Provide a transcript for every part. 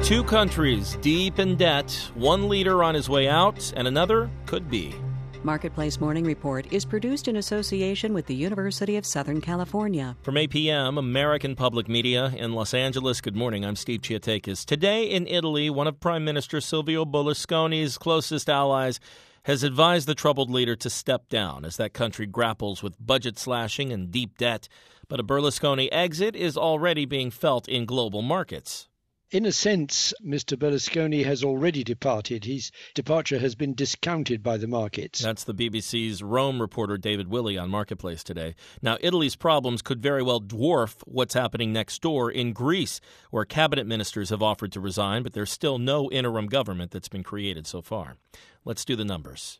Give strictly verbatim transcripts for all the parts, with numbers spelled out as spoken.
Two countries deep in debt, one leader on his way out, and another could be. Marketplace Morning Report is produced in association with the University of Southern California. From A P M, American Public Media in Los Angeles, good morning. I'm Steve Chiatakis. Today in Italy, one of Prime Minister Silvio Berlusconi's closest allies has advised the troubled leader to step down as that country grapples with budget slashing and deep debt. But a Berlusconi exit is already being felt in global markets. In a sense, Mister Berlusconi has already departed. His departure has been discounted by the markets. That's the B B C's Rome reporter David Willey on Marketplace today. Now, Italy's problems could very well dwarf what's happening next door in Greece, where cabinet ministers have offered to resign, but there's still no interim government that's been created so far. Let's do the numbers.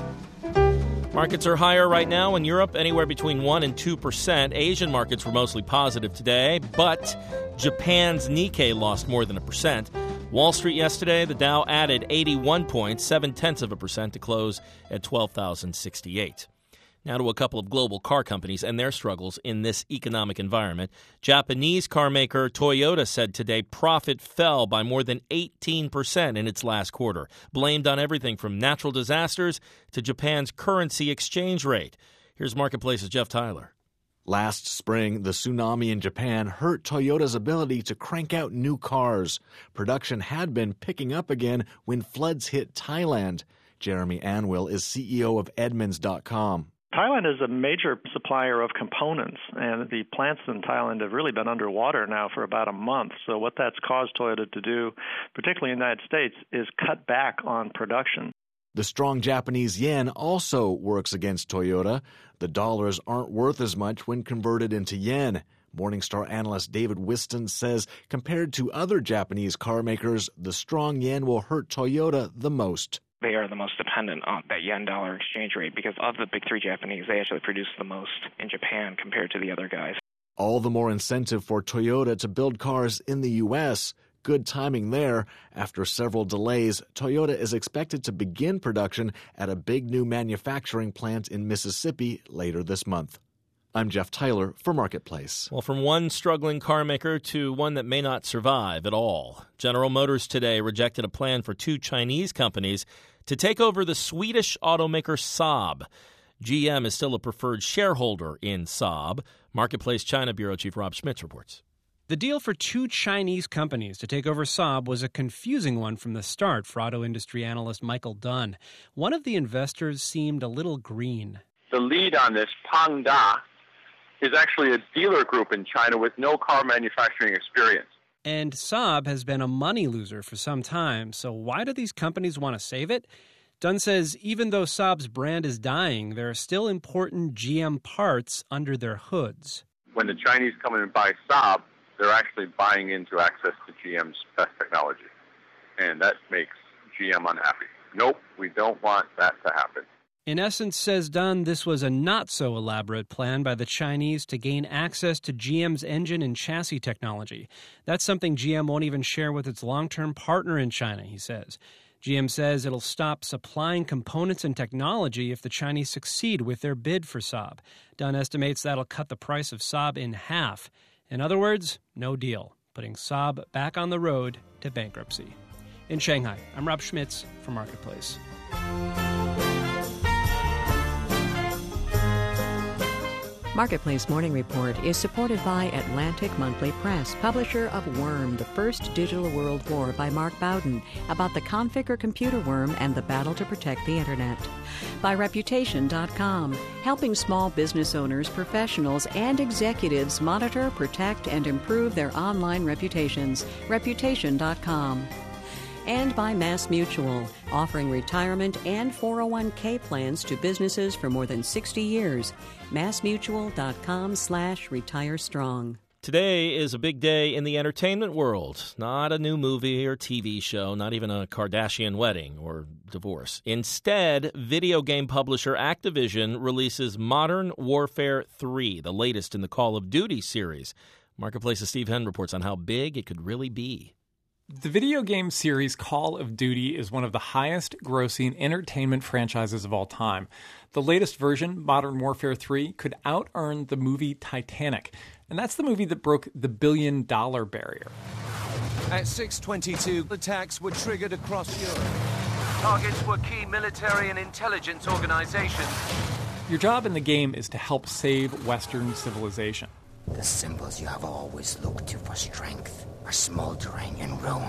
Markets are higher right now in Europe, anywhere between one and two percent. Asian markets were mostly positive today, but Japan's Nikkei lost more than a percent. Wall Street yesterday, the Dow added eighty-one points, seven-tenths of a percent to close at twelve thousand sixty-eight. Now to a couple of global car companies and their struggles in this economic environment. Japanese car maker Toyota said today profit fell by more than eighteen percent in its last quarter, blamed on everything from natural disasters to Japan's currency exchange rate. Here's Marketplace's Jeff Tyler. Last spring, the tsunami in Japan hurt Toyota's ability to crank out new cars. Production had been picking up again when floods hit Thailand. Jeremy Anwyl is C E O of Edmunds dot com. Thailand is a major supplier of components, and the plants in Thailand have really been underwater now for about a month. So what that's caused Toyota to do, particularly in the United States, is cut back on production. The strong Japanese yen also works against Toyota. The dollars aren't worth as much when converted into yen. Morningstar analyst David Whiston says compared to other Japanese car makers, the strong yen will hurt Toyota the most. They are the most dependent on that yen-dollar exchange rate because of the big three Japanese, they actually produce the most in Japan compared to the other guys. All the more incentive for Toyota to build cars in the U S. Good timing there. After several delays, Toyota is expected to begin production at a big new manufacturing plant in Mississippi later this month. I'm Jeff Tyler for Marketplace. Well, from one struggling car maker to one that may not survive at all. General Motors today rejected a plan for two Chinese companies to take over the Swedish automaker Saab. G M is still a preferred shareholder in Saab. Marketplace China Bureau Chief Rob Schmitz reports. The deal for two Chinese companies to take over Saab was a confusing one from the start for auto industry analyst Michael Dunn. One of the investors seemed a little green. The lead on this, Pang Da, is actually a dealer group in China with no car manufacturing experience. And Saab has been a money loser for some time, so why do these companies want to save it? Dunn says even though Saab's brand is dying, there are still important G M parts under their hoods. When the Chinese come in and buy Saab, they're actually buying into access to G M's best technology, and that makes G M unhappy. Nope, we don't want that to happen. In essence, says Dunn, this was a not-so-elaborate plan by the Chinese to gain access to G M's engine and chassis technology. That's something G M won't even share with its long-term partner in China, he says. G M says it'll stop supplying components and technology if the Chinese succeed with their bid for Saab. Dunn estimates that'll cut the price of Saab in half. In other words, no deal, putting Saab back on the road to bankruptcy. In Shanghai, I'm Rob Schmitz for Marketplace. Marketplace Morning Report is supported by Atlantic Monthly Press, publisher of Worm, the First Digital World War by Mark Bowden, about the Configure computer worm and the battle to protect the Internet. By Reputation dot com, helping small business owners, professionals, and executives monitor, protect, and improve their online reputations. Reputation dot com. And by MassMutual, offering retirement and four oh one k plans to businesses for more than sixty years. MassMutual.com slash retire strong. Today is a big day in the entertainment world. Not a new movie or T V show, not even a Kardashian wedding or divorce. Instead, video game publisher Activision releases Modern Warfare three, the latest in the Call of Duty series. Marketplace's Steve Henn reports on how big it could really be. The video game series Call of Duty is one of the highest-grossing entertainment franchises of all time. The latest version, Modern Warfare three, could out-earn the movie Titanic, and that's the movie that broke the billion-dollar barrier. At six twenty-two, attacks were triggered across Europe. Targets were key military and intelligence organizations. Your job in the game is to help save Western civilization. The symbols you have always looked to for strength are smoldering in ruin.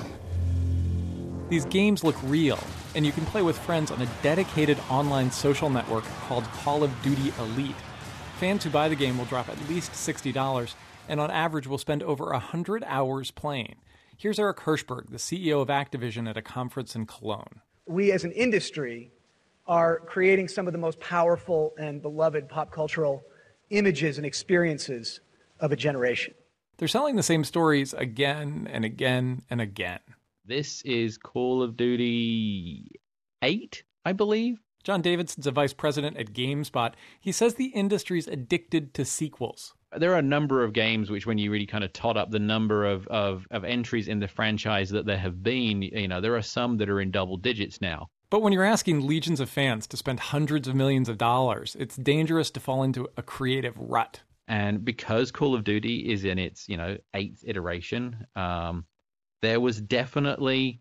These games look real, and you can play with friends on a dedicated online social network called Call of Duty Elite. Fans who buy the game will drop at least sixty dollars, and on average will spend over one hundred hours playing. Here's Eric Hirschberg, the C E O of Activision, at a conference in Cologne. We as an industry are creating some of the most powerful and beloved pop cultural images and experiences of a generation. They're selling the same stories again and again and again. This is Call of Duty eight, I believe. John Davidson's a vice president at GameSpot. He says the industry's addicted to sequels. There are a number of games which, when you really kind of tot up the number of, of, of entries in the franchise that there have been, you know, there are some that are in double digits now. But when you're asking legions of fans to spend hundreds of millions of dollars, it's dangerous to fall into a creative rut. And because Call of Duty is in its, you know, eighth iteration, um, there was definitely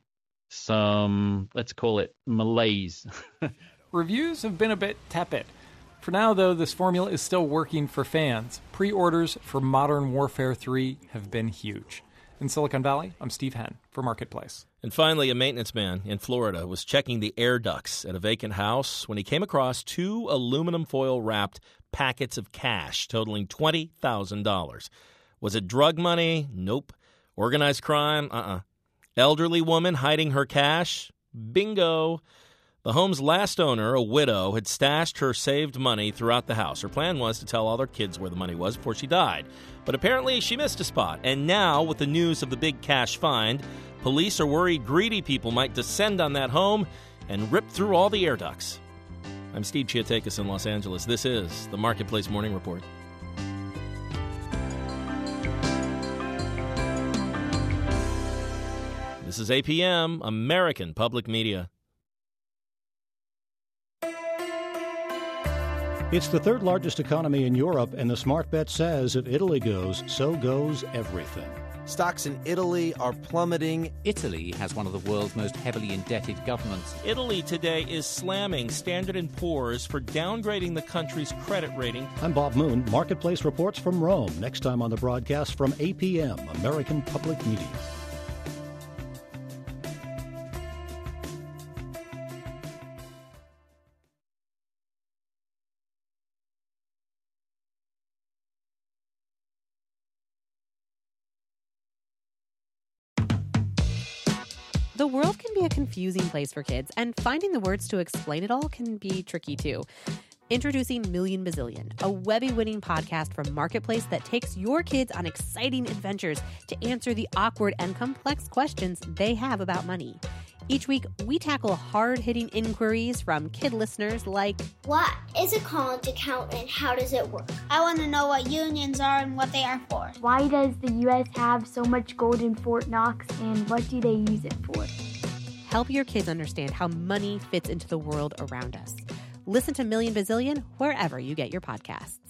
some, let's call it, malaise. Reviews have been a bit tepid. For now, though, this formula is still working for fans. Pre-orders for Modern Warfare three have been huge. In Silicon Valley, I'm Steve Henn for Marketplace. And finally, a maintenance man in Florida was checking the air ducts at a vacant house when he came across two aluminum foil-wrapped packets of cash totaling twenty thousand dollars. Was it drug money? Nope. Organized crime? Uh-uh. Elderly woman hiding her cash? Bingo. The home's last owner, a widow, had stashed her saved money throughout the house. Her plan was to tell all their kids where the money was before she died. But apparently she missed a spot. And now, with the news of the big cash find, police are worried greedy people might descend on that home and rip through all the air ducts. I'm Steve Chiatakis in Los Angeles. This is the Marketplace Morning Report. This is A P M, American Public Media. It's the third largest economy in Europe, and the Smart Bet says if Italy goes, so goes everything. Stocks in Italy are plummeting. Italy has one of the world's most heavily indebted governments. Italy today is slamming Standard and Poor's for downgrading the country's credit rating. I'm Bob Moon. Marketplace reports from Rome. Next time on the broadcast from A P M, American Public Media. The world can be a confusing place for kids, and finding the words to explain it all can be tricky too. Introducing Million Bazillion, a Webby-winning podcast from Marketplace that takes your kids on exciting adventures to answer the awkward and complex questions they have about money. Each week, we tackle hard-hitting inquiries from kid listeners like, what is a college account and how does it work? I want to know what unions are and what they are for. Why does the U S have so much gold in Fort Knox and what do they use it for? Help your kids understand how money fits into the world around us. Listen to Million Bazillion wherever you get your podcasts.